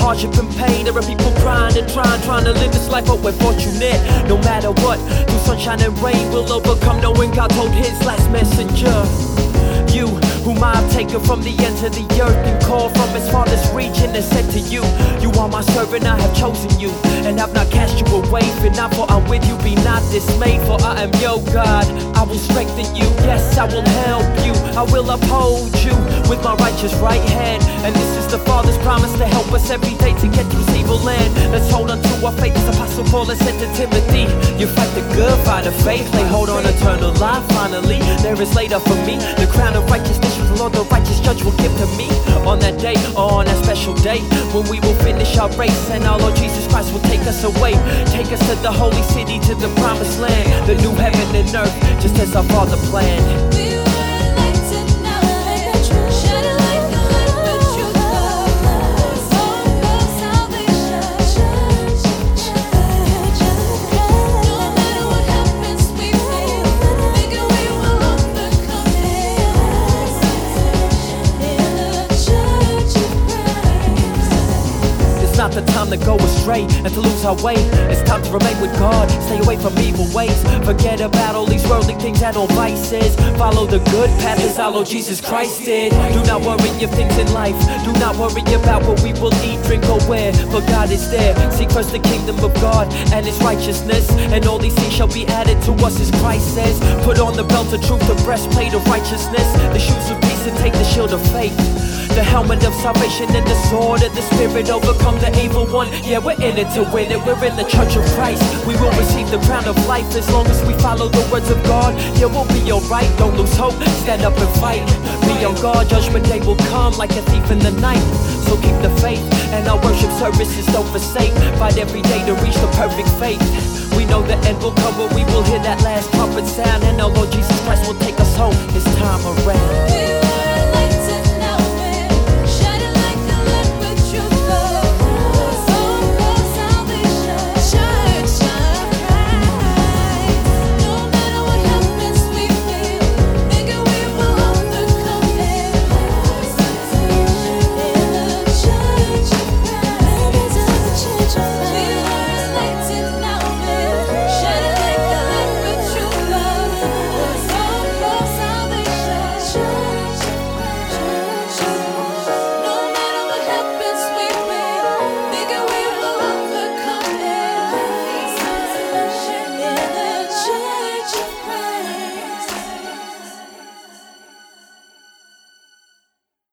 hardship and pain. There are people crying and trying to live this life, but we're fortunate. No matter what, through sunshine and rain, we'll overcome, knowing God told his last messenger. You, whom I have taken from the ends of the earth and called from its farthest region, and said to you, you are my servant, I have chosen you, and have not cast you away. Fear not, for I'm with you, be not dismayed, for I am your God. I will strengthen you, yes, I will help you, I will uphold you with my righteous right hand. And this is the Father's promise to help us every day to get through this evil land. Let's hold on to our faith, as Apostle Paul has said to Timothy. You fight the good fight of faith, lay hold on eternal life. Finally, there is laid up for me the crown of righteousness, which the Lord the righteous judge will give to me on that day, or on that special day, when we will finish our race and our Lord Jesus Christ will take us away, take us to the holy city, to the promised land, the new heaven and earth, just as our Father planned. It's not the time to go astray and to lose our way. It's time to remain with God, stay away from evil ways. Forget about all these worldly things and all vices. Follow the good path as our Lord Jesus Christ did. Do not worry of things in life, do not worry about what we will eat, drink or wear, for God is there. Seek first the kingdom of God and his righteousness, and all these things shall be added to us, as Christ says. Put on the belt of truth, the breastplate of righteousness, the shoes of peace, and take the shield of faith, the helmet of salvation and the sword of the Spirit. Overcome the evil one, yeah, we're in it to win it. We're in the church of Christ, we will receive the crown of life as long as we follow the words of God. Yeah, we'll be alright, don't lose hope, stand up and fight. Be on guard, judgment day will come like a thief in the night. So keep the faith, and our worship services don't forsake. Fight every day to reach the perfect faith. We know the end will come when we will hear that last trumpet sound, and our Lord Jesus Christ will take